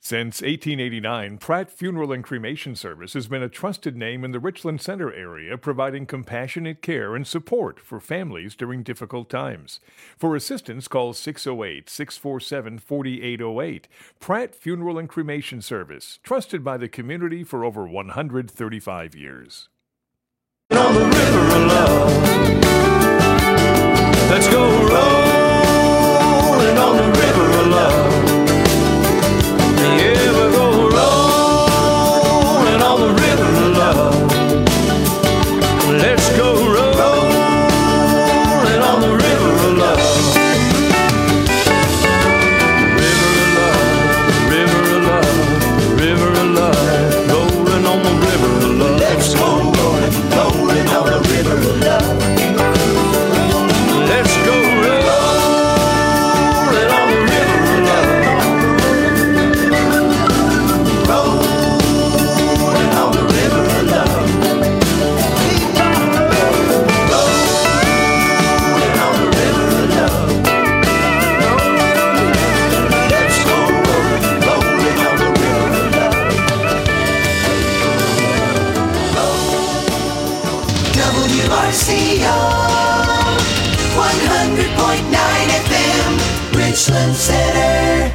Since 1889, Pratt Funeral and Cremation Service has been a trusted name in the Richland Center area, providing compassionate care and support for families during difficult times. For assistance, call 608-647-4808. Pratt Funeral and Cremation Service, trusted by the community for over 135 years. On the river of love, let's go rolling on the river of love. Yeah, we'll go rolling on the river of love. Let's go rolling on the river of love. River of love, river of love, rolling on the river of love. Let's go rolling on the river of love. Let's go rolling on the river of love. Rolling on the river of love. Rolling on the river of love. Let's go rolling on the river of love. WRCO 100.9 FM, Richland Center.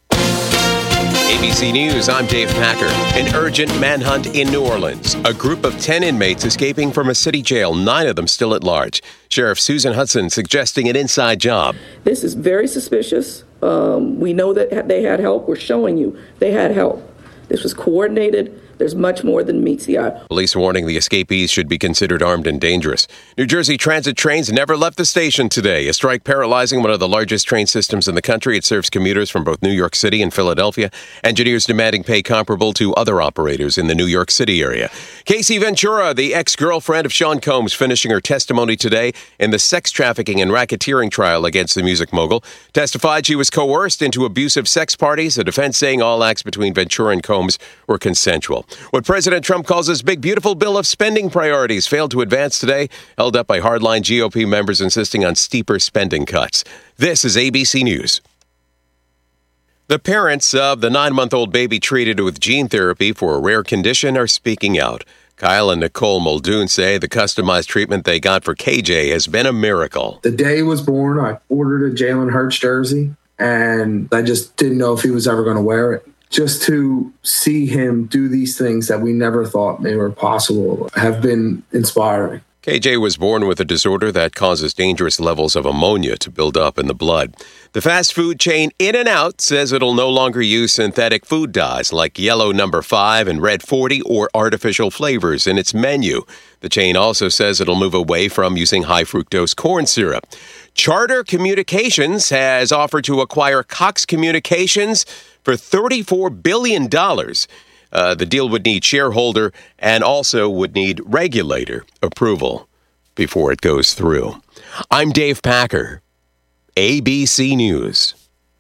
ABC News, I'm Dave Packer. An urgent manhunt in New Orleans. A group of 10 inmates escaping from a city jail, 9 of them still at large. Sheriff Susan Hudson suggesting an inside job. This is very suspicious. We know that they had help. We're showing you they had help. This was coordinated. There's much more than meets the eye. Police warning the escapees should be considered armed and dangerous. New Jersey Transit trains never left the station today. A strike paralyzing one of the largest train systems in the country. It serves commuters from both New York City and Philadelphia. Engineers demanding pay comparable to other operators in the New York City area. Casey Ventura, the ex-girlfriend of Sean Combs, finishing her testimony today in the sex trafficking and racketeering trial against the music mogul, testified she was coerced into abusive sex parties, the defense saying all acts between Ventura and Combs were consensual. What President Trump calls his big, beautiful bill of spending priorities failed to advance today, held up by hardline GOP members insisting on steeper spending cuts. This is ABC News. The parents of the 9-month-old baby treated with gene therapy for a rare condition are speaking out. Kyle and Nicole Muldoon say the customized treatment they got for KJ has been a miracle. The day he was born, I ordered a Jalen Hurts jersey, and I just didn't know if he was ever going to wear it. Just to see him do these things that we never thought they were possible have been inspiring. KJ was born with a disorder that causes dangerous levels of ammonia to build up in the blood. The fast food chain In-N-Out says it'll no longer use synthetic food dyes like yellow number 5 and red 40 or artificial flavors in its menu. The chain also says it'll move away from using high fructose corn syrup. Charter Communications has offered to acquire Cox Communications for $34 billion. The deal would need shareholder and also would need regulator approval before it goes through. I'm Dave Packer, ABC News.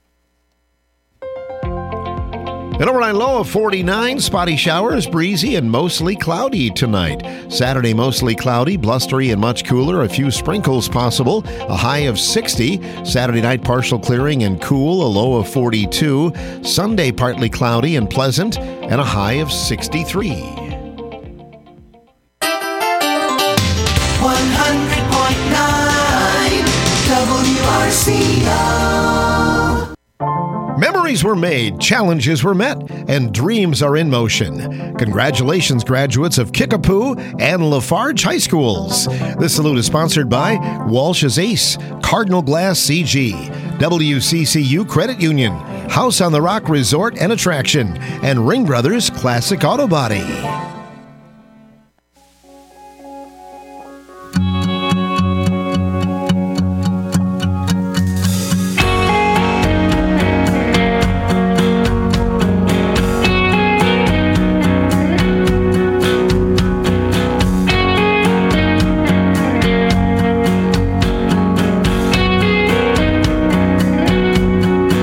An overnight low of 49, spotty showers, breezy and mostly cloudy tonight. Saturday, mostly cloudy, blustery and much cooler, a few sprinkles possible, a high of 60. Saturday night, partial clearing and cool, a low of 42. Sunday, partly cloudy and pleasant, and a high of 63. 100.9 WRCO. Memories were made, challenges were met, and dreams are in motion. Congratulations, graduates of Kickapoo and Lafarge High Schools. This salute is sponsored by Walsh's Ace, Cardinal Glass CG, WCCU Credit Union, House on the Rock Resort and Attraction, and Ring Brothers Classic Auto Body.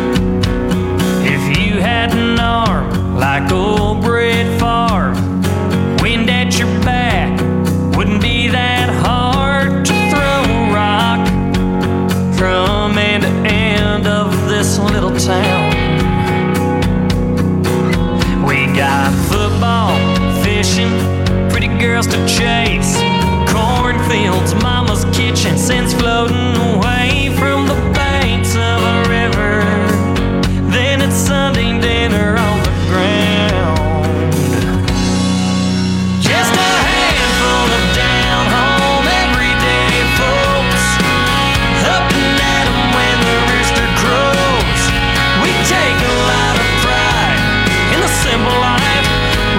If you had an arm like old Brett Favre, chase. Cornfields, mama's kitchen, since floating away from the banks of a river. Then it's Sunday dinner on the ground. Just a handful of down-home everyday folks, up and at 'em when the rooster crows. We take a lot of pride in the simple life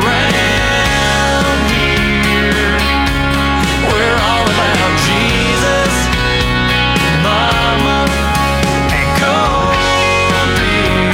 round here. We're all about Jesus, mama, and cold beer.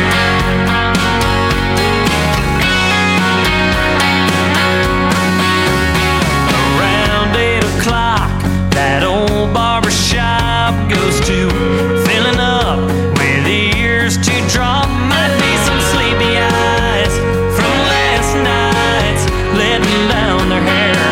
Around 8 o'clock, that old barber shop goes to filling up with ears to drop. Might be some sleepy eyes from last night's letting down their hair.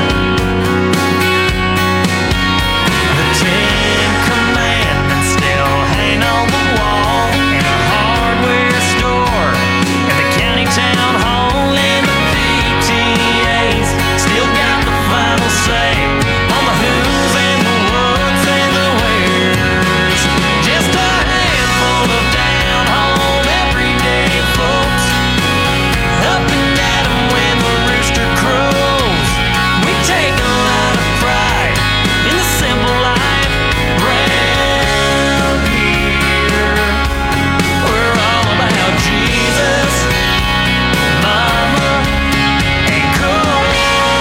The 10 Commandments still hang on the wall in a hardware store at the county town hall, and the PTA's still got the final say on the who's and the what's and the where's. Just a handful of down-home everyday folks, up and at 'em when the rooster crows. We take a lot of pride in the simple life round here. We're all about Jesus, mama, and cold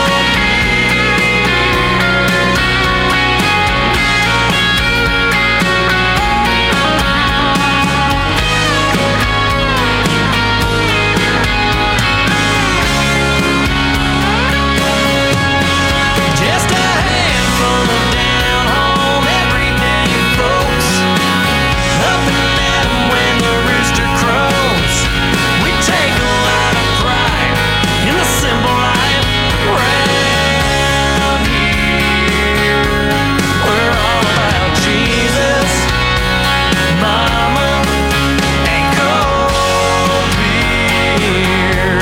Just a handful of down-home everyday folks, up and at 'em when the rooster crows. We take a lot of pride in the simple life round here. We're all about Jesus, mama, and cold beer.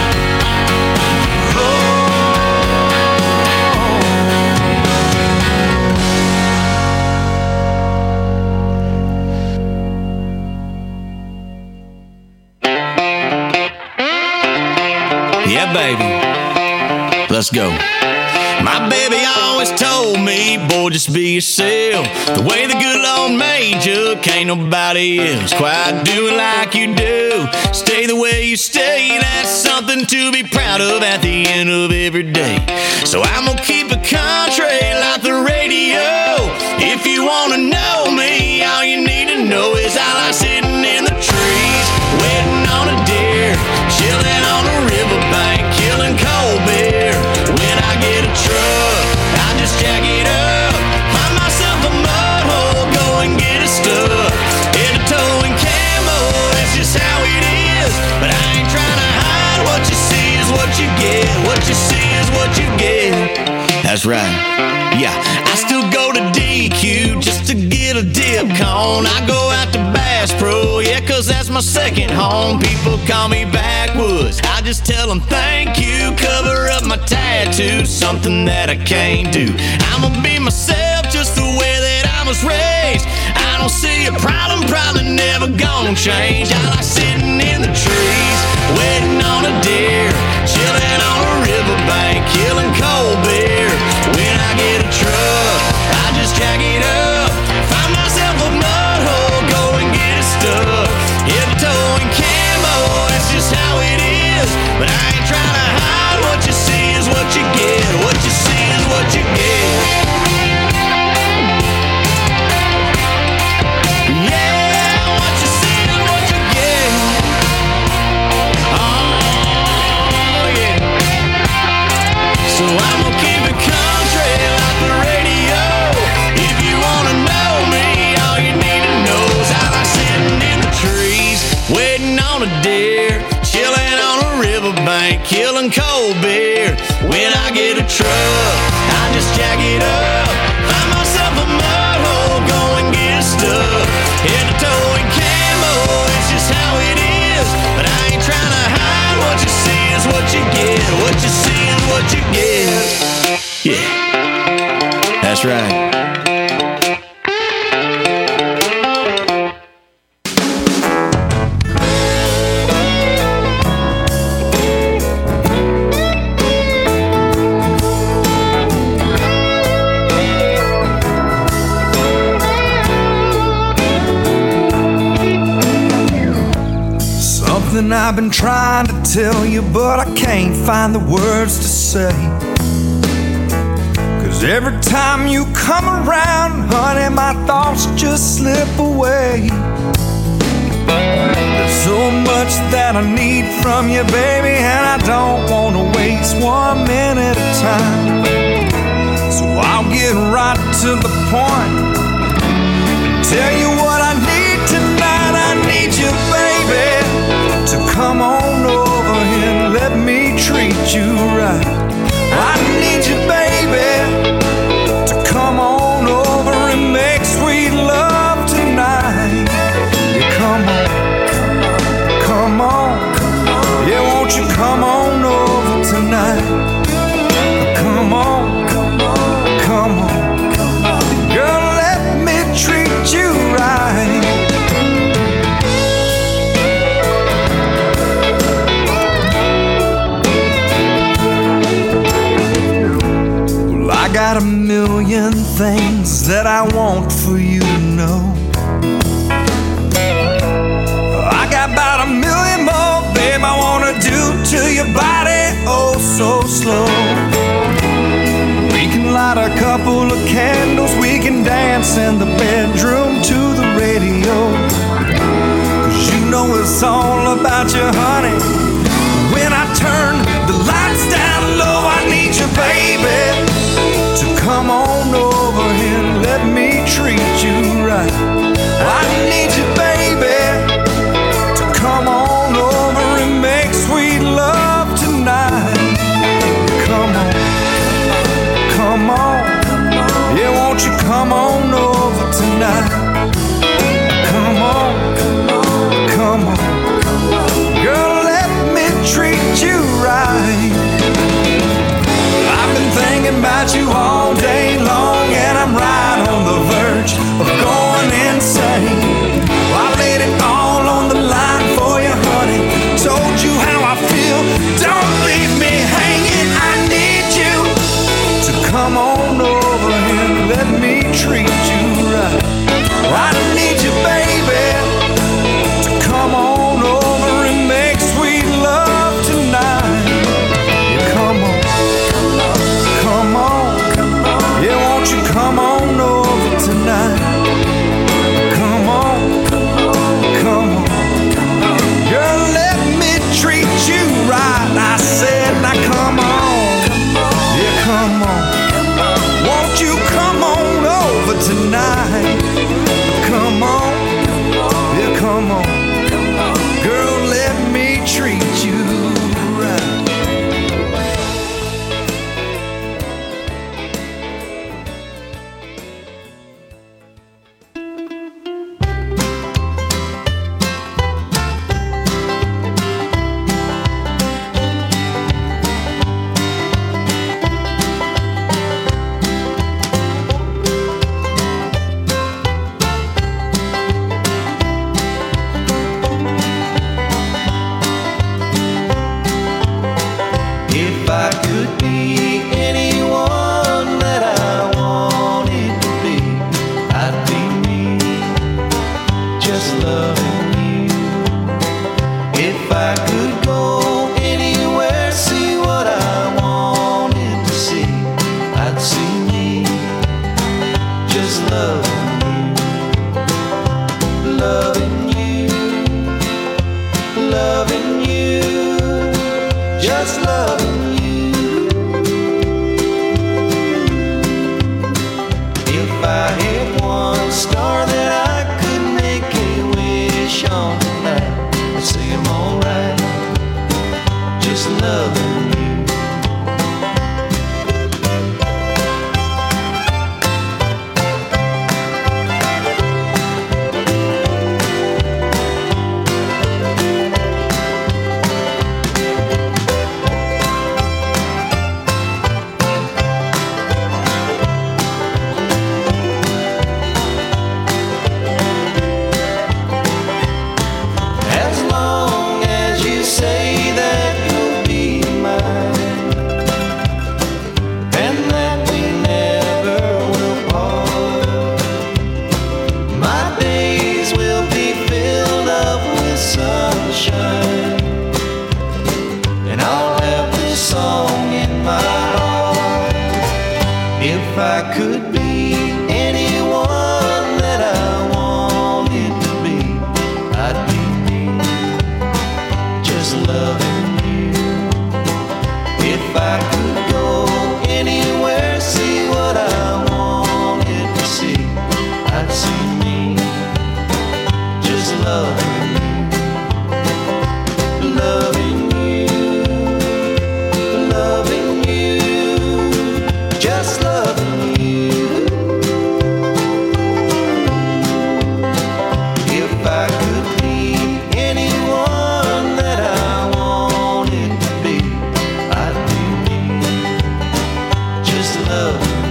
Yeah, baby. Let's go. My baby always told me, boy, just be yourself. The way the good Lord made you, can't nobody else quite do it like you do. Stay the way you stay, that's something to be proud of at the end of every day. So I'm gonna keep it country like the radio. If you wanna know me, all you need to know is I like sitting in the trees, waiting on a deer, chilling on a riverbank, killing cold beer. When I get a truck, I just jack it up, find myself a mud hole, go and get it stuck. In a towing camo, that's just how it is. But I ain't trying to hide, what you see is what you get. What you see is what you get. That's right. Yeah, I still go to DQ just to get a dip cone. I go out to Bass Pro, yeah, cause that's my second home. People call me backwoods, I just tell them thank you. Cover up my tattoos, something that I can't do. I'ma be myself just the way that I was raised. I don't see a problem, probably never gonna change. I like sitting in the trees, waiting on a deer, chilling on a riverbank, killing cold beer. When I get a truck, I just jack it up, find myself a mud hole, go and get it stuck. If towing camo, that's just how it is. But I ain't trying to hide, what you see is what you get. What you see is what you get. Yeah, what you see is what you get. Oh, yeah. So I'm gonna keep it country like the radio. If you wanna know me, all you need to know is I like sitting in the trees, waiting on a deer, chilling on a riverbank, killing cold beer. When I get a truck, I just jack it up, find myself a mud hole, go and get stuck. In a towing camo, it's just how it is. But I ain't trying to hide, what you see is what you get. What you see is what you get. something I've been trying to tell you, but I can't find the words to say. 'Cause every time you come around, honey, my thoughts just slip away. There's so much that I need from you, baby, and I don't want to waste 1 minute of time. So I'll get right to the point and tell you what I need tonight. I need you, baby, to come on over and let me treat you right. I need you, baby, to come on over and make sweet love tonight. Yeah, come on, come on, yeah, won't you come on over tonight? Come on, come on, girl, let me treat you right. I got a million things that I want for you to know. I got about a million more, babe, I wanna do to your body, oh so slow. We can light a couple of candles, we can dance in the bedroom to the radio. 'Cause you know it's all about you, honey. When I turn the lights down low, I need you, baby, to come on over and let me treat you right. I need you, baby, to come on over and make sweet love tonight. Come on, come on, yeah, won't you come on over tonight? Come on, come on, girl, let me treat you right. I've been thinking about you all day long, and I'm right on the verge of going insane. I laid it all on the line for you, honey, told you how I feel, don't leave me hanging. I need you to come on over and let me treat you right. I need you, baby, to come on over and make sweet love tonight. Come on, come on, yeah, won't you come on over tonight? Come on, come on, girl, let me treat you right. I said, now come on, yeah, come on, won't you come on over tonight? Come on, yeah, come on, girl, let me treat you right. If I could be anyone that I wanted to be, I'd be me, just loving you. If I could go anywhere, see what I wanted to see, I'd see me, just loving you, loving you, loving you, just loving you. If I had one star that I could make a wish on tonight, I'd say I'm alright, just loving you. I could be anyone that I wanted to be, I'd be me, just loving you. If I could go anywhere, see what I wanted to see, I'd see me, just loving you, loving you, loving you, just loving you. If I could be anyone that I wanted to be, I'd be me, just loving you.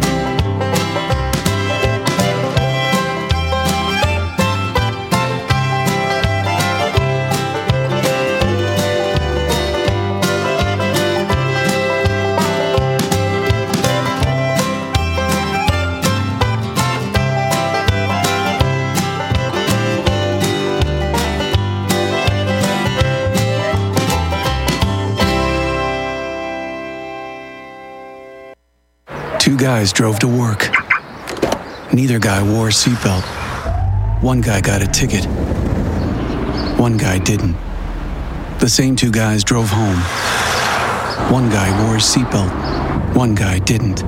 Two guys drove to work. Neither guy wore a seatbelt. One guy got a ticket. One guy didn't. The same two guys drove home. One guy wore his seatbelt. One guy didn't.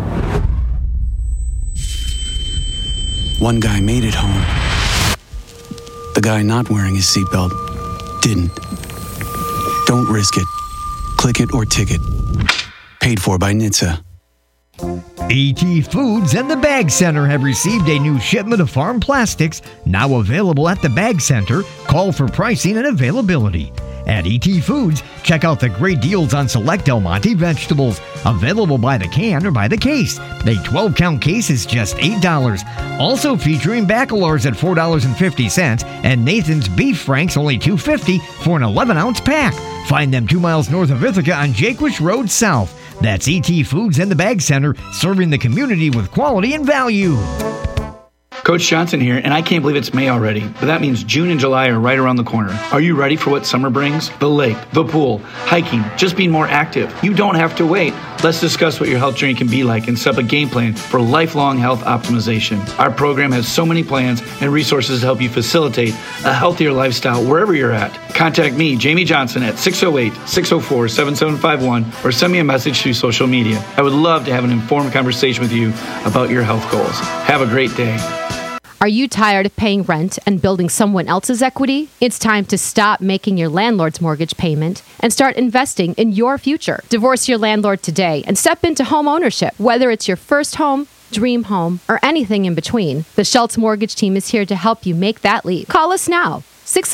One guy made it home. The guy not wearing his seatbelt didn't. Don't risk it. Click it or ticket. Paid for by NHTSA. ET Foods and the Bag Center have received a new shipment of farm plastics, now available at the Bag Center. Call for pricing and availability. At ET Foods, check out the great deals on select Del Monte vegetables, available by the can or by the case. A 12-count case is just $8. Also featuring Baccalaure's at $4.50 and Nathan's Beef Franks only $2.50 for an 11-ounce pack. Find them 2 miles north of Ithaca on Jaquish Road South. That's ET Foods and the Bag Center, serving the community with quality and value. Coach Johnson here, and I can't believe it's May already, but that means June and July are right around the corner. Are you ready for what summer brings? The lake, the pool, hiking, just being more active. You don't have to wait. Let's discuss what your health journey can be like and set up a game plan for lifelong health optimization. Our program has so many plans and resources to help you facilitate a healthier lifestyle wherever you're at. Contact me, Jamie Johnson, at 608-604-7751 or send me a message through social media. I would love to have an informed conversation with you about your health goals. Have a great day. Are you tired of paying rent and building someone else's equity? It's time to stop making your landlord's mortgage payment and start investing in your future. Divorce your landlord today and step into home ownership. Whether it's your first home, dream home, or anything in between, the Schultz Mortgage Team is here to help you make that leap. Call us now,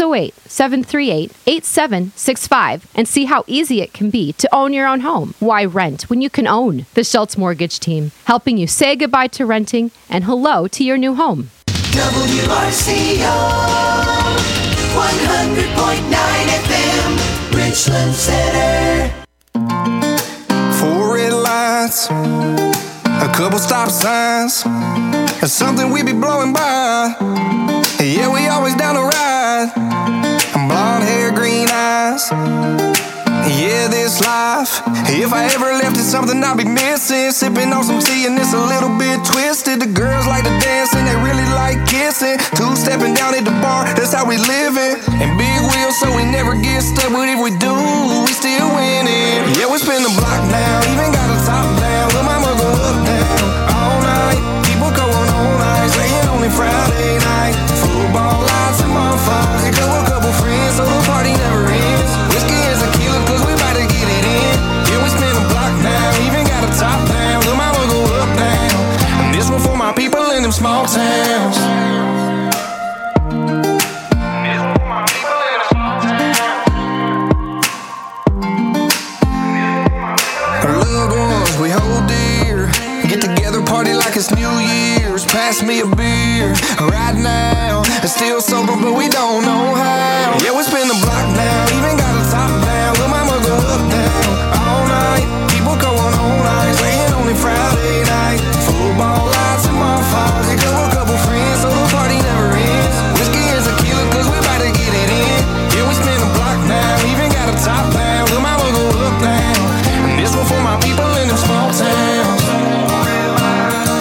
608-738-8765, and see how easy it can be to own your own home. Why rent when you can own? The Schultz Mortgage Team, helping you say goodbye to renting and hello to your new home. WRCO 100.9 FM, Richland Center. 4 red lights, a couple stop signs, and something we be blowing by. Yeah, we always down to ride. Blonde hair, green eyes. Yeah, this life, if I ever left, it's something I'd be missing. Sipping on some tea and it's a little bit twisted. The girls like to dance and they really like kissing. Two-stepping down at the bar, that's how we living. And big wheels so we never get stuck, but if we do, we still winning. Yeah, we spin the block now, even got a top down. Lil' mama go up down all night. People going all night, saying only Friday night. Football lights and bonfires, and a couple friends, so the party never ends. Whiskey is a killer, cause we about to get it in. Yeah, we spin the block now, even got a top down. Lil' mama go up down. And this one for my people in them small towns. Loved ones we hold dear, get together, party like it's New Year's. Pass me a beer right now. It's still sober, but we don't know how. Yeah, we spin the block now, even got a top down. Lil' mama go up down all night. People going all night, saying only Friday night. Football lights and bonfires, and a couple friends, so the party never ends. Whiskey is a killer, cause we about to get it in. Yeah, we spin the block now, even got a top down. Lil' mama go up down. And this one for my people in them small towns.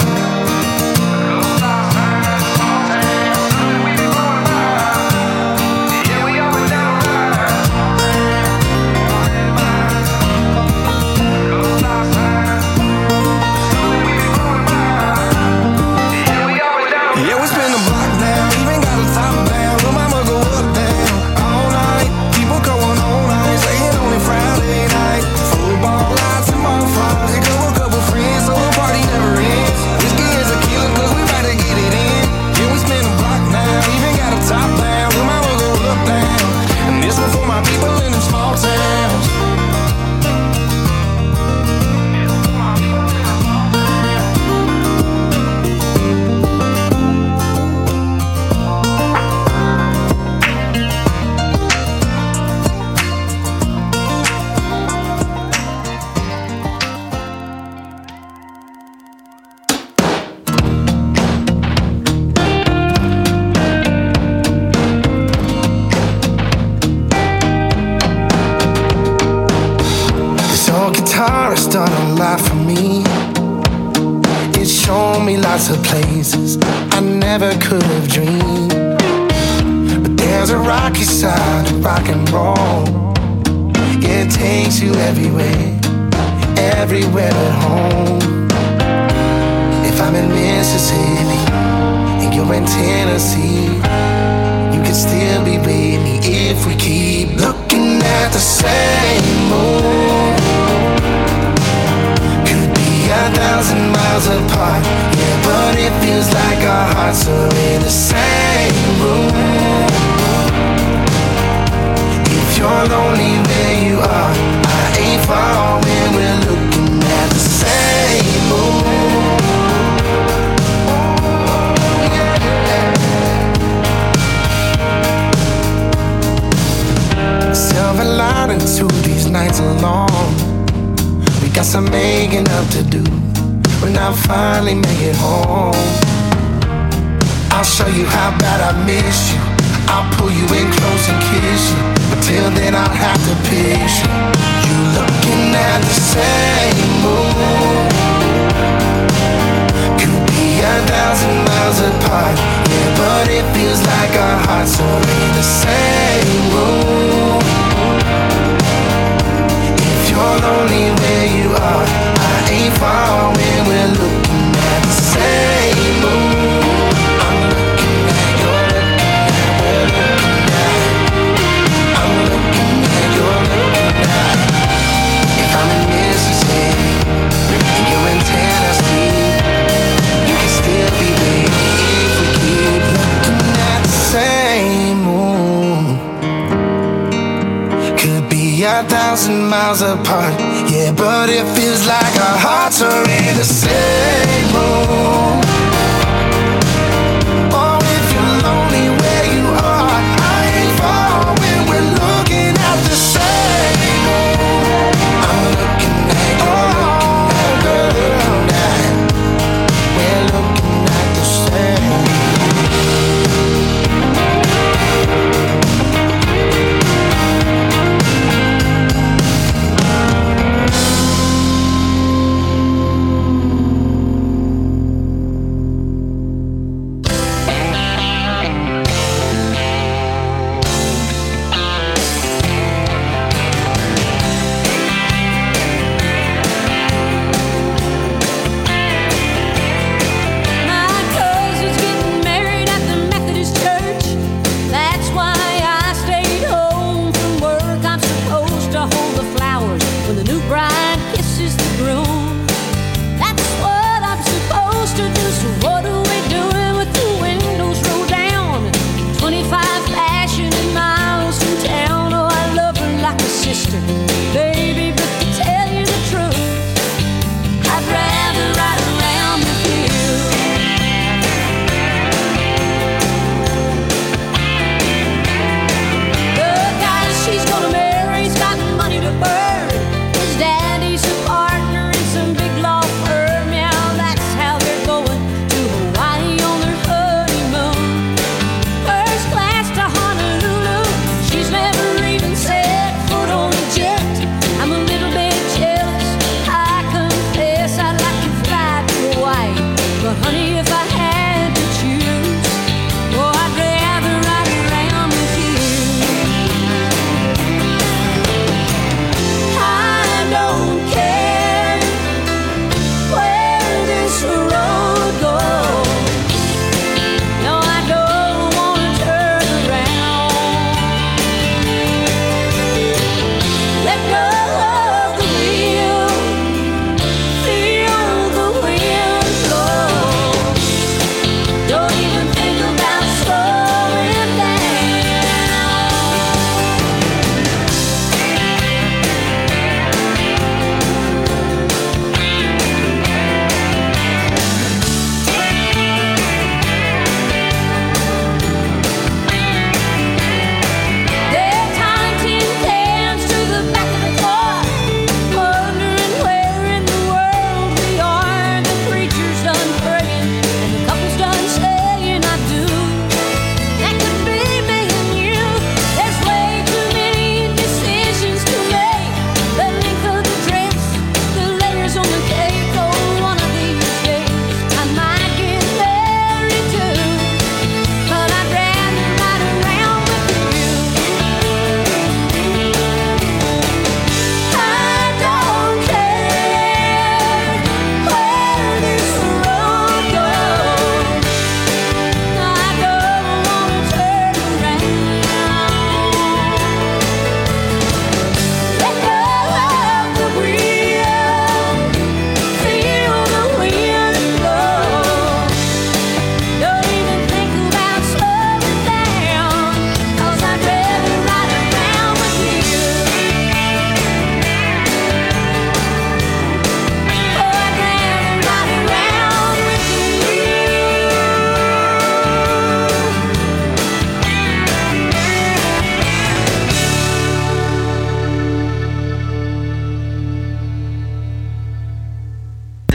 car has done a lot for me. It's shown me lots of places I never could have dreamed. But there's a rocky side to rock and roll. It takes you everywhere, everywhere at home. If I'm in Mississippi and you're in Tennessee, you can still be with me if we keep looking at the same moon. Could be 1,000 miles apart, yeah, but it feels like our hearts are in the same room. If you're lonely where you are, I ain't far when we're looking at the same moon. Silver lining to these nights alone. We got some making up to do when I finally make it home. I'll show you how bad I miss you. I'll pull you in close and kiss you, but till then I'll have to picture you looking at the same moon. Could be 1,000 miles apart, yeah, but it feels like our hearts are in the same room. If you're lonely where you are, I ain't far when we're looking at the same moon. I'm looking at, you're looking at, we're looking at. I'm looking at, you're looking at. If I'm in Mississippi and you're in Tennessee, you can still be with me if we keep looking at the same moon. Could be 1,000 miles apart, yeah, but it feels like our hearts are in the same room. Oh, if you're lonely where you are, I ain't far when we're looking at the same room. I'm looking at, you're looking at, we're looking at the same.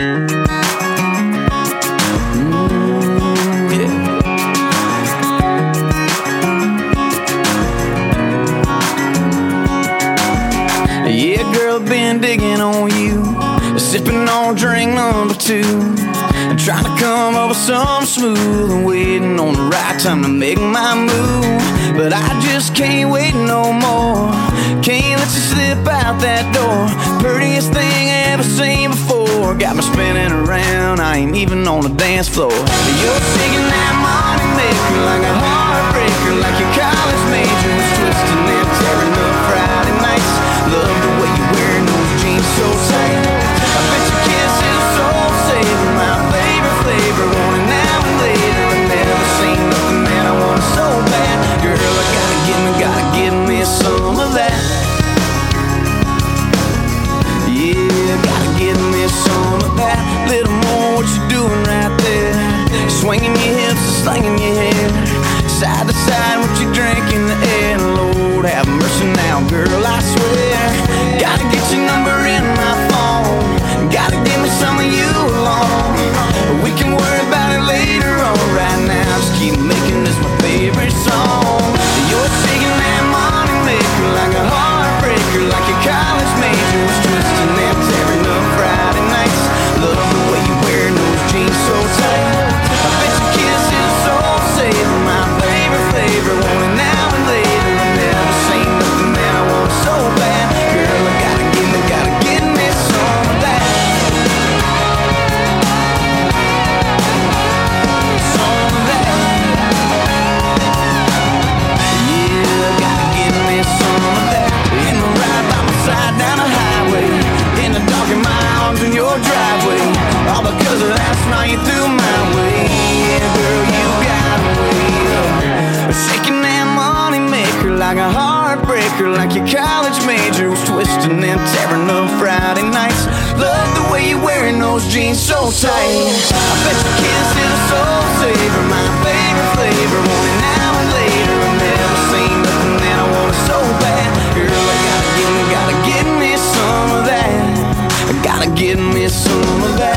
Yeah, girl, been digging on you, sipping on drink number 2, and trying to come up with something smooth and waiting on the right time to make my move. But I just can't wait no more. Can't let you slip out that door. Prettiest thing I ever seen before. Got me spinning around, I ain't even on the dance floor. You're shaking that money maker like a heartbreaker, like your college major was twisting and tearing up Friday nights. Love the way you're wearing those jeans so tight. I bet your kiss is a soul saver, my favorite flavor. Want it now and later. I've never seen nothing that I want so bad. Girl, I gotta give me some of that. Yeah, gotta give me some of that. Little more, what you doing right there? Swinging your hips, slinging your hair, side to side, what you drink in the air. Lord, have mercy now, girl, I swear. Gotta get your number in my phone. Gotta give me some of you alone. We can worry about it later on. Right now, just keep making this my favorite song. You're shaking that money maker like a heartbreaker, like your college major was twisting and tearing up Friday nights. Love the way you wearing those jeans so tight. I bet your kiss is a soul saver, my favorite flavor. Want it now and later. I've never seen nothing that I want so bad. Girl, I gotta give me some of that. Some of that. Yeah, gotta give me some of that. In the ride by my side down the highway, in the dark in my arms in your driveway. All because of last night you threw my way. Yeah, girl, you got away. Shaking that money maker like a heartbreaker, like your college major was twisting and tearing up Friday nights. Love the way you're wearing those jeans so tight. I bet your kiss is a soul saver, my favorite flavor. Want it now and later. I've never seen nothing that I want so bad. Girl, I gotta give me some of that. I gotta give me some of that.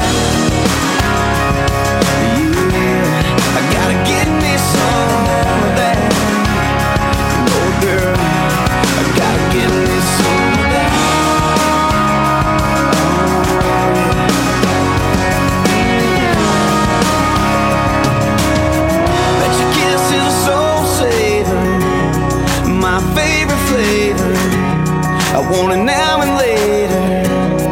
Yeah, I gotta give me some of that. Oh girl, I gotta give me some of that. Bet your kiss is a soul saver, my favorite flavor. I want it now and later.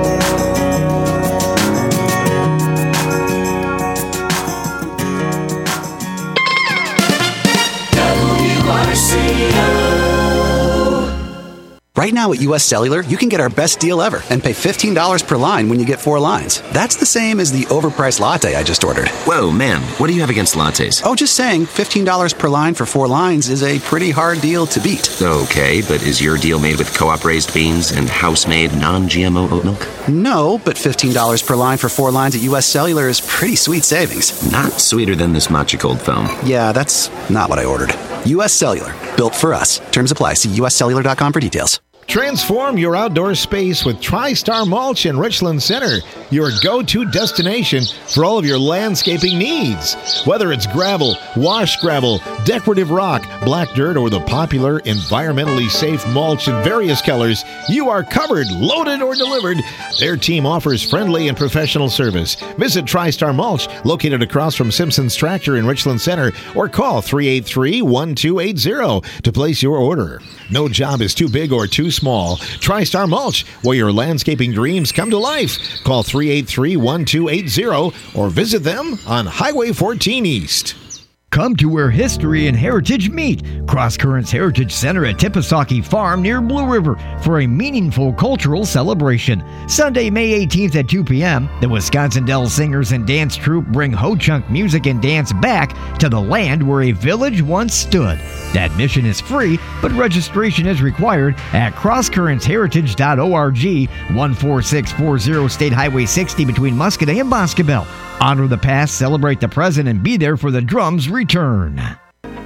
Right now at US Cellular, you can get our best deal ever and pay $15 per line when you get 4 lines. That's the same as the overpriced latte I just ordered. Whoa, man, what do you have against lattes? Oh, just saying, $15 per line for 4 lines is a pretty hard deal to beat. Okay, but is your deal made with co-op raised beans and house-made non-GMO oat milk? No, but $15 per line for 4 lines at US Cellular is pretty sweet savings. Not sweeter than this Matcha Cold Foam. Yeah, that's not what I ordered. US Cellular, built for us. Terms apply. See uscellular.com for details. Transform your outdoor space with TriStar Mulch in Richland Center, your go-to destination for all of your landscaping needs. Whether it's gravel, wash gravel, decorative rock, black dirt, or the popular environmentally safe mulch in various colors, you are covered, loaded, or delivered. Their team offers friendly and professional service. Visit TriStar Mulch, located across from Simpson's Tractor in Richland Center, or call 383-1280 to place your order. No job is too big or too small. TriStar Mulch, where your landscaping dreams come to life. Call 383-1280 or visit them on Highway 14 East. Come to where history and heritage meet. Cross Currents Heritage Center at Tippasaki Farm near Blue River for a meaningful cultural celebration. Sunday, May 18th at 2 p.m., the Wisconsin Dells Singers and Dance Troupe bring Ho-Chunk music and dance back to the land where a village once stood. Admission is free, but registration is required at crosscurrentsheritage.org, 14640 State Highway 60 between Muscoda and Boscobel. Honor the past, celebrate the present, and be there for the drums' return.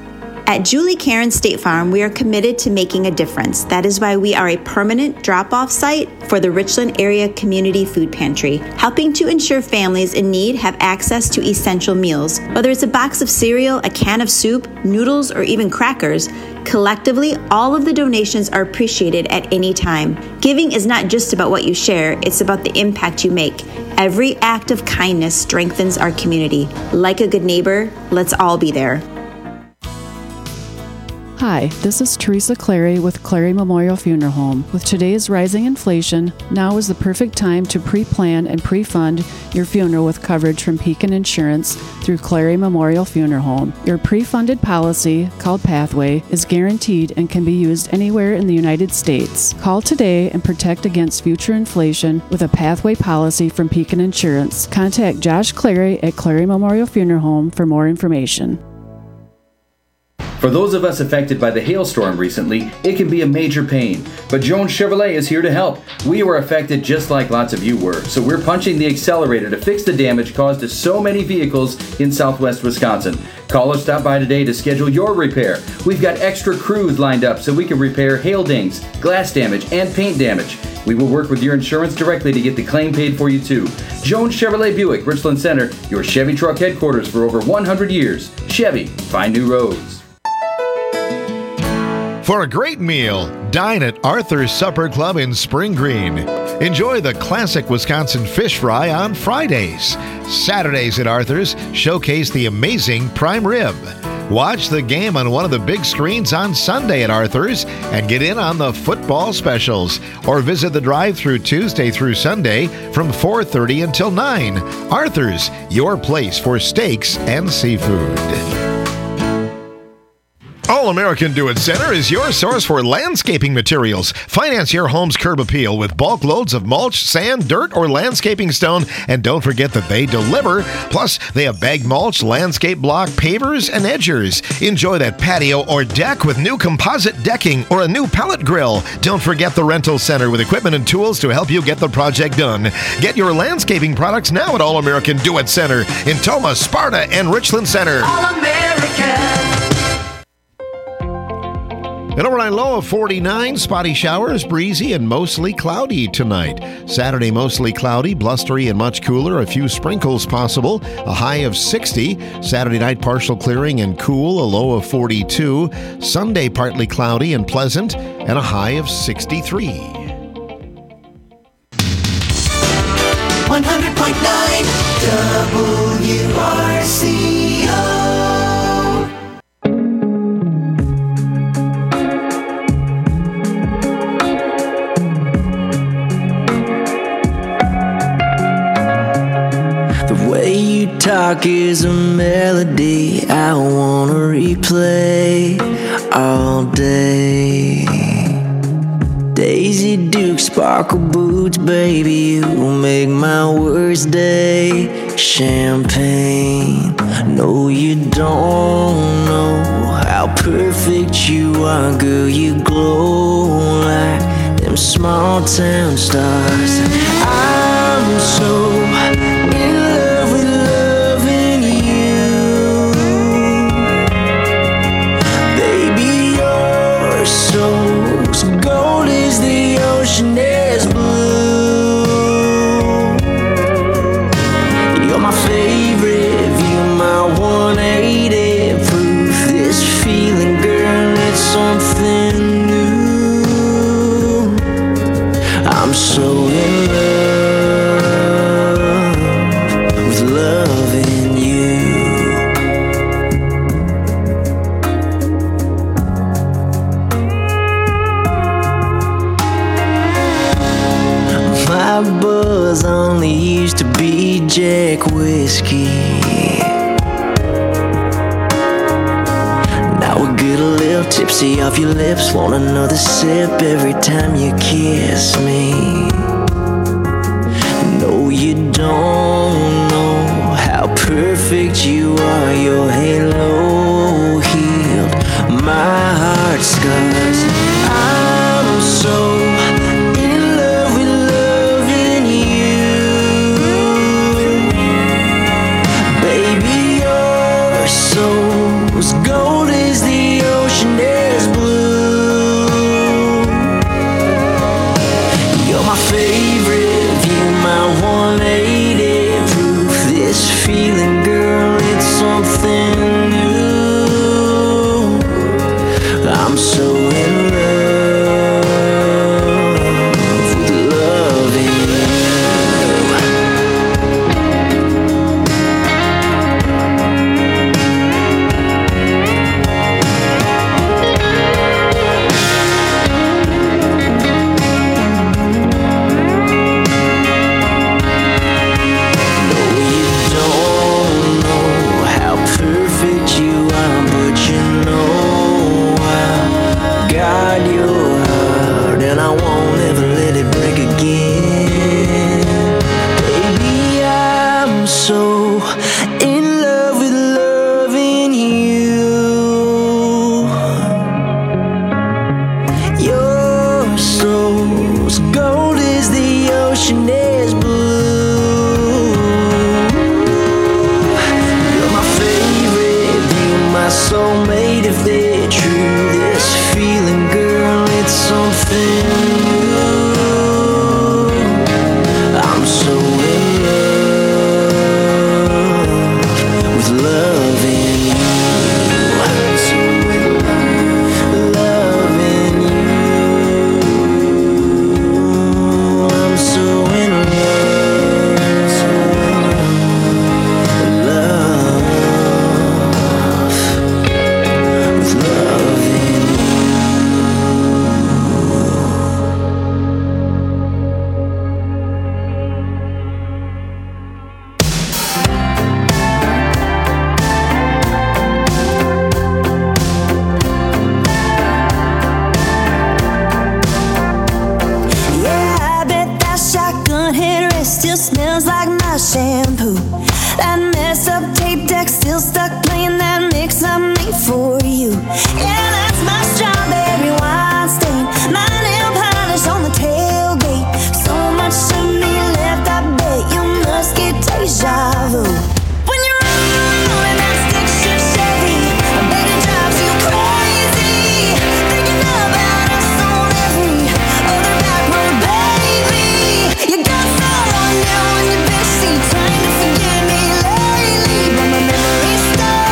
At Julie Karen State Farm, we are committed to making a difference. That is why we are a permanent drop-off site for the Richland Area Community Food Pantry, helping to ensure families in need have access to essential meals. Whether it's a box of cereal, a can of soup, noodles, or even crackers, collectively, all of the donations are appreciated at any time. Giving is not just about what you share, it's about the impact you make. Every act of kindness strengthens our community. Like a good neighbor, let's all be there. Hi, this is Teresa Clary with Clary Memorial Funeral Home. With today's rising inflation, now is the perfect time to pre-plan and pre-fund your funeral with coverage from Pekin Insurance through Clary Memorial Funeral Home. Your pre-funded policy, called Pathway, is guaranteed and can be used anywhere in the United States. Call today and protect against future inflation with a Pathway policy from Pekin Insurance. Contact Josh Clary at Clary Memorial Funeral Home for more information. For those of us affected by the hailstorm recently, it can be a major pain, but Jones Chevrolet is here to help. We were affected just like lots of you were, so we're punching the accelerator to fix the damage caused to so many vehicles in southwest Wisconsin. Call or stop by today to schedule your repair. We've got extra crews lined up so we can repair hail dings, glass damage, and paint damage. We will work with your insurance directly to get the claim paid for you too. Jones Chevrolet Buick, Richland Center, your Chevy truck headquarters for over 100 years. Chevy, find new roads. For a great meal, dine at Arthur's Supper Club in Spring Green. Enjoy the classic Wisconsin fish fry on Fridays. Saturdays at Arthur's showcase the amazing prime rib. Watch the game on one of the big screens on Sunday at Arthur's and get in on the football specials. Or visit the drive-thru Tuesday through Sunday from 4:30 until 9. Arthur's, your place for steaks and seafood. All-American Do-It Center is your source for landscaping materials. Finance your home's curb appeal with bulk loads of mulch, sand, dirt, or landscaping stone. And don't forget that they deliver. Plus, they have bagged mulch, landscape block, pavers, and edgers. Enjoy that patio or deck with new composite decking or a new pellet grill. Don't forget the rental center with equipment and tools to help you get the project done. Get your landscaping products now at All-American Do-It Center in Tomah, Sparta, and Richland Center. All-American. An overnight low of 49, spotty showers, breezy and mostly cloudy tonight. Saturday, mostly cloudy, blustery and much cooler, a few sprinkles possible, a high of 60. Saturday night, partial clearing and cool, a low of 42. Sunday, partly cloudy and pleasant, and a high of 63. 100.9 WRCO. Talk is a melody I wanna replay all day. Daisy Duke sparkle boots, baby, you make my worst day. Champagne, no you don't know how perfect you are, girl, you glow like them small town stars. I'm so in love with loving you, baby, your soul's gold as the ocean is blue. You're my favorite view, my 180 proof. This feeling, girl, it's something new. I'm so in love with loving you. My buzz only used to be Jack whiskey. Now we get a little tipsy off your lips, want another sip every time you kiss me. No, you don't know how perfect you are. Your halo healed my heart scars. I'm so in love with loving you, baby. Your soul's gold as the shampoo. That messed up tape deck still stuck playing that mix I made for you. Yeah, that's my strawberry wine stain, my nail polish on the tailgate. So much to me left, I bet you must get deja vu. When you're rolling that stick shift Chevy, I bet it drives you crazy, thinking about us on every other back road, baby. You got someone now in your backseat trying to forget me lately, but my memory's stuck.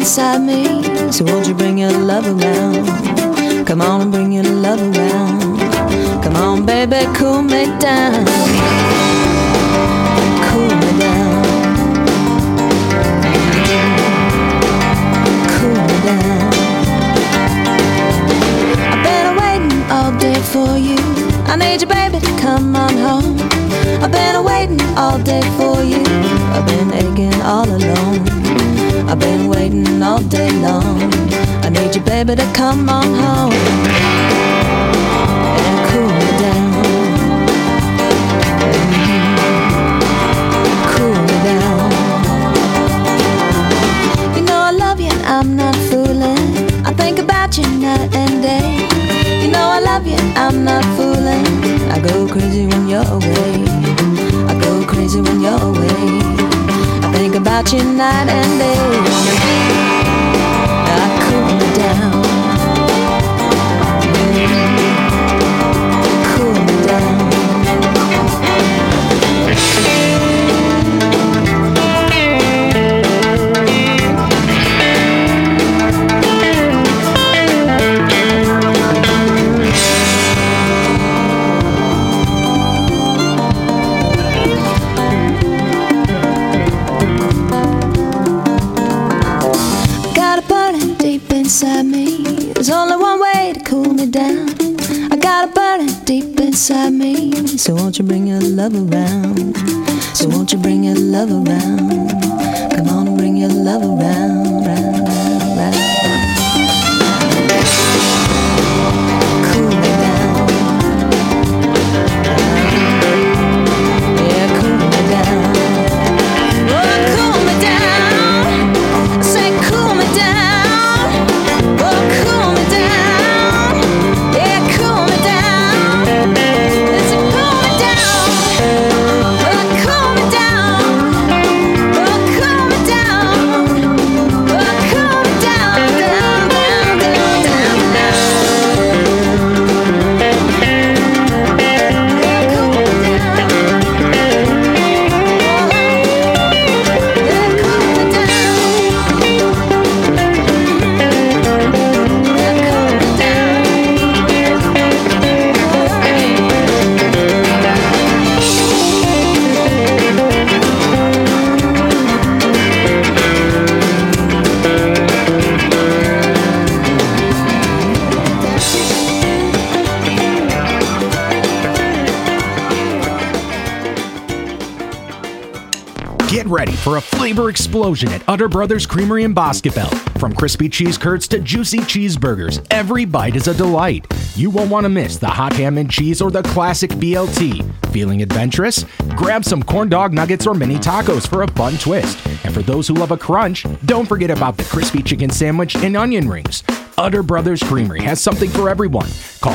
inside me. So won't you bring your love around? Come on and bring your love around. Come on, baby, cool me down. Cool me down. Cool me down. I've been waiting all day for you. I need you, baby, to come on home. I've been waiting all day for you. I've been aching all alone. I've been waiting all day long. I need you, baby, to come on home and cool me down. Cool me down. You know I love you and I'm not fooling. I think about you night and day. You know I love you and I'm not fooling. I go crazy when you're away. I go crazy when you're away. I think about you night and day. I cool me down. Cool me down. Inside me, there's only one way to cool me down. I got a burning deep inside me. So won't you bring your love around? So won't you bring your love around? Come on and bring your love around, round, round, round. Cool me down. Yeah, cool me down. Oh, cool me down. I say cool me down. Ready for a flavor explosion at Utter Brothers Creamery in Boscobel. From crispy cheese curds to juicy cheeseburgers, every bite is a delight. You won't want to miss the hot ham and cheese or the classic BLT. Feeling adventurous? Grab some corn dog nuggets or mini tacos for a fun twist. And for those who love a crunch, don't forget about the crispy chicken sandwich and onion rings. Utter Brothers Creamery has something for everyone. Call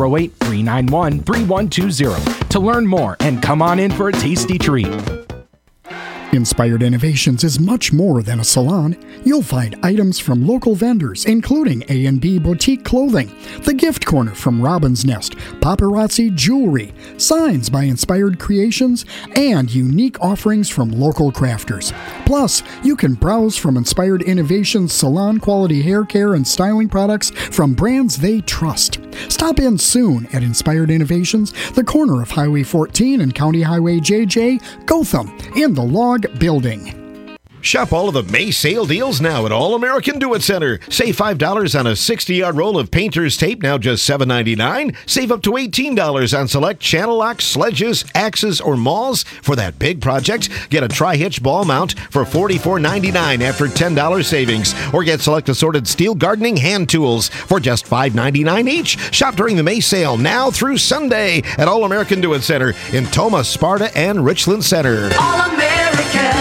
608-391-3120 to learn more and come on in for a tasty treat. Inspired Innovations is much more than a salon. You'll find items from local vendors, including A&B Boutique Clothing, The Gift Corner from Robin's Nest, Paparazzi Jewelry, signs by Inspired Creations, and unique offerings from local crafters. Plus, you can browse from Inspired Innovations salon-quality hair care and styling products from brands they trust. Stop in soon at Inspired Innovations, the corner of Highway 14 and County Highway JJ, Gotham, in the Log Building. Shop all of the May sale deals now at All American Do-It Center. Save $5 on a 60-yard roll of painter's tape, now just $7.99. Save up to $18 on select channel locks, sledges, axes, or mauls. For that big project, get a tri-hitch ball mount for $44.99 after $10 savings. Or get select assorted steel gardening hand tools for just $5.99 each. Shop during the May sale now through Sunday at All American Do-It Center in Tomah, Sparta, and Richland Center. All American.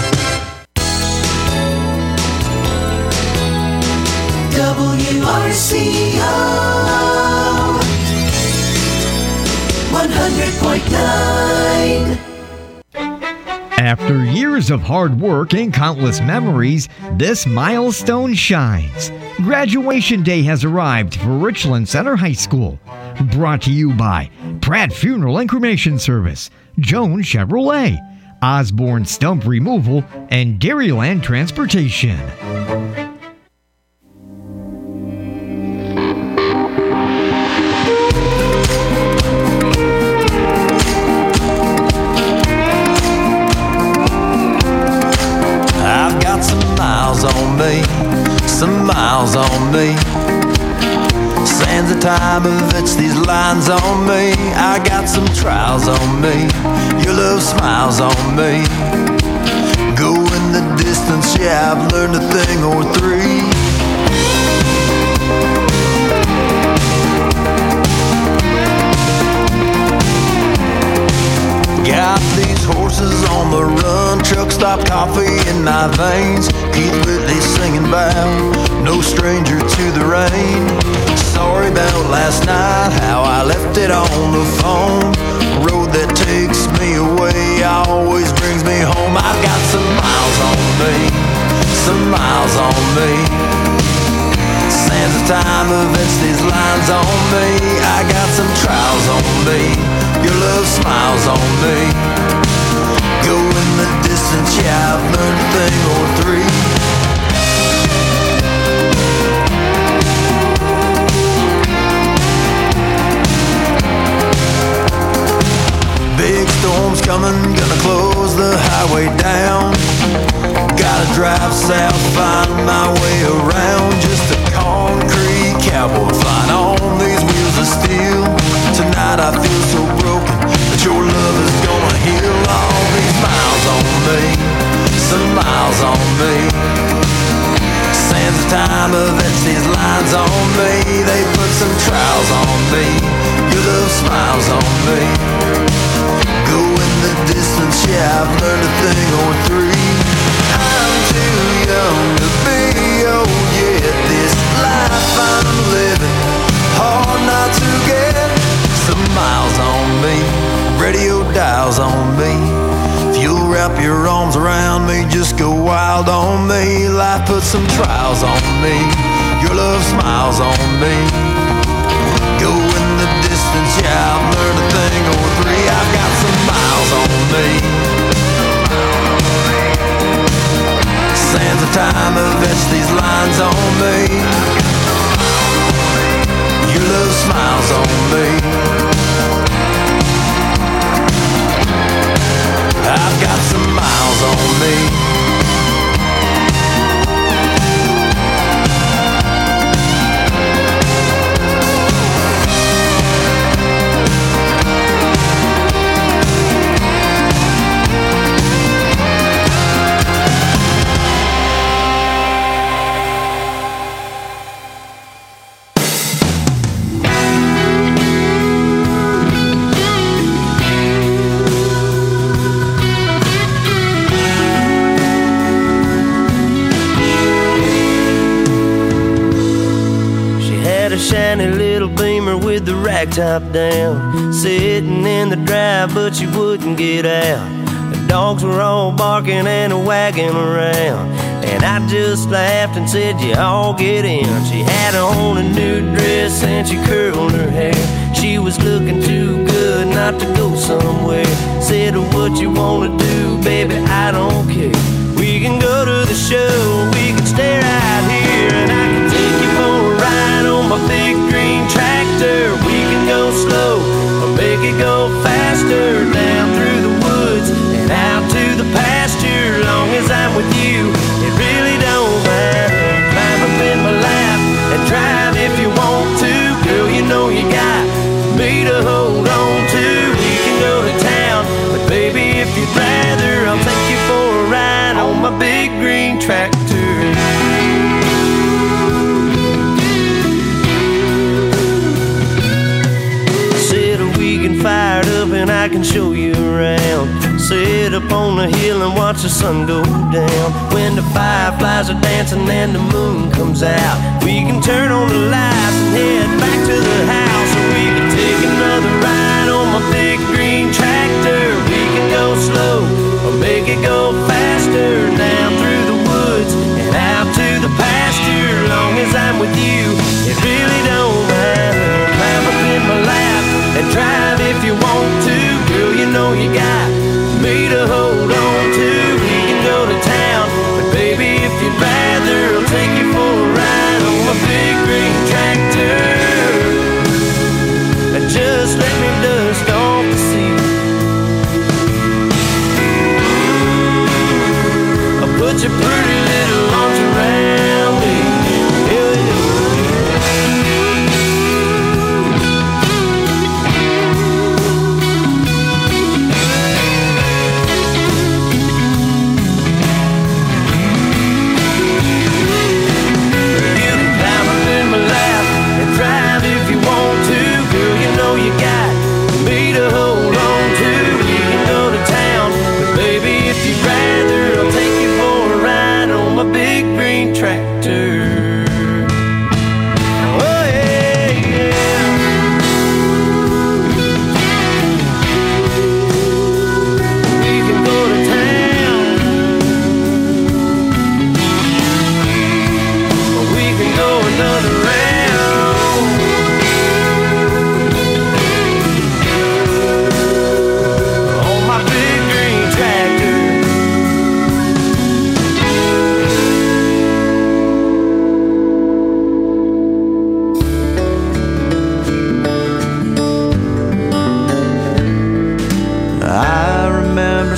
WRCO 100.9. After years of hard work and countless memories, this milestone shines. Graduation day has arrived for Richland Center High School. Brought to you by Pratt Funeral and Cremation Service, Jones Chevrolet, Osborne Stump Removal, and Dairyland Transportation. time of it's these lines on me. I got some trials on me. Your love smiles on me. Going the distance, yeah, I've learned a thing or three. Got these horses on the run, truck stop coffee in my veins. Keith Whitley singing about no stranger to the rain. Sorry about last night, how I left it on the phone. Road that takes me away always brings me home. I've got some miles on me, some miles on me. Sands of time events, these lines on me. I got some trials on me. Your love smiles on me. Going the distance, yeah, I've learned a thing or three. Big storm's coming, gonna close the highway down. Gotta drive south, find my way around. Just a concrete cowboy flying on these wheels of steel. Tonight I feel so broken, but your love is gonna heal. All these miles on me, some miles on me. Sands of time events, these lines on me. They put some trials on me. Your love smiles on me. Going the distance, yeah, I've learned a thing or three. I'm too young to be old yet. This life I'm living, hard not to get. Some miles on me, radio dials on me. If you'll wrap your arms around me, just go wild on me. Life puts some trials on me. Your love smiles on me. Going the distance, yeah, I've learned a thing or three. I've got some miles on me. Sands of time events, these lines on me. Your love smiles on me. I've got some miles on me. Shiny little Beamer with the rack top down, sitting in the drive but she wouldn't get out. The dogs were all barking and wagging around, and I just laughed and said, you all get in. She had on a new dress and she curled her hair. She was looking too good not to go somewhere. Said, what you wanna do, baby, I don't care. We can go to the show, we can stay right here, and I can take you for a ride on my big green tractor. We can go slow or make it go faster, down through the woods and out to the pasture. Long as I'm with you, it really don't matter. Climb up in my lap and drive if you want to. Girl, you know you got me to hold on to. We can go to town, but baby, if you'd rather, I'll take you for a ride on my big green tractor. Fired up and I can show you around. Sit up on the hill and watch the sun go down. When the fireflies are dancing and the moon comes out, we can turn on the lights and head back to the house. Or we can take another ride on my big green tractor. We can go slow or make it go faster, down through the woods and out to the pasture. Long as I'm with you, it really don't matter. Climb up in my lap and drive if you want to. Girl, you know you got me to hold on to. We can go to town, but baby, if you'd rather, I'll take you for a ride on my big green tractor.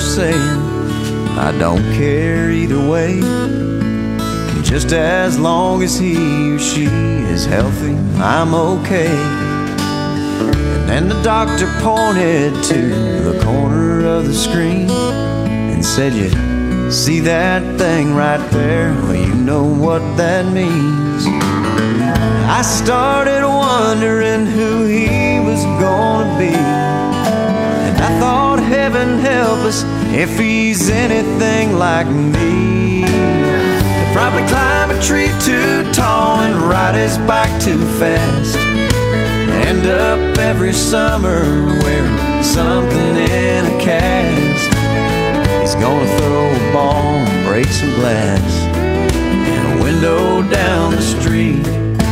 saying I don't care either way. Just as long as he or she is healthy, I'm okay. And then the doctor pointed to the corner of the screen and said, "You see that thing right there? Well, you know what that means." I started wondering who he was gonna be, and I thought, heaven help us if he's anything like me. He'd probably climb a tree too tall and ride his bike too fast, end up every summer wearing something in a cast. He's gonna throw a ball and break some glass in a window down the street.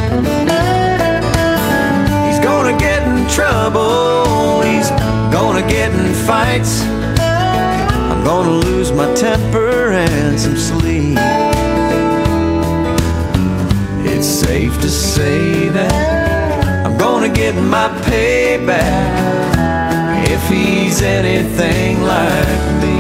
He's gonna get in trouble, he's gonna get in fights. I'm gonna lose my temper and some sleep. It's safe to say that I'm gonna get my payback if he's anything like me.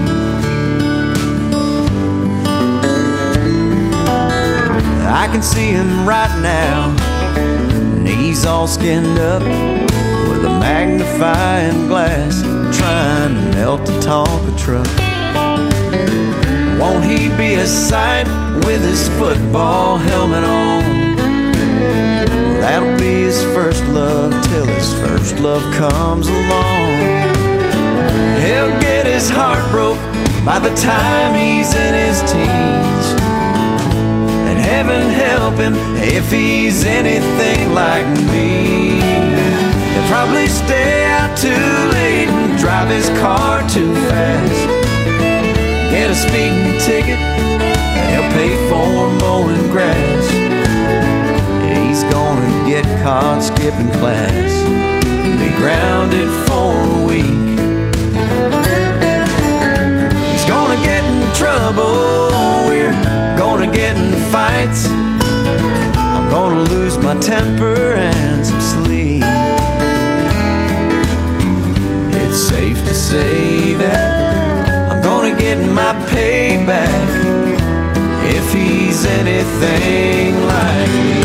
I can see him right now, and he's all skinned up with a magnifying glass, trying to melt the Tonka truck. Won't he be a sight with his football helmet on? That'll be his first love till his first love comes along. He'll get his heart broke by the time he's in his teens. And heaven help him if he's anything like me. He'll probably stay out too late and drive his car too fast, get a speeding ticket, and he'll pay for mowing grass. He's gonna get caught skipping class, be grounded for a week. He's gonna get in trouble, we're gonna get in fights. I'm gonna lose my temper and some sleep. It's safe to say that I'm gonna get my payback if he's anything like me.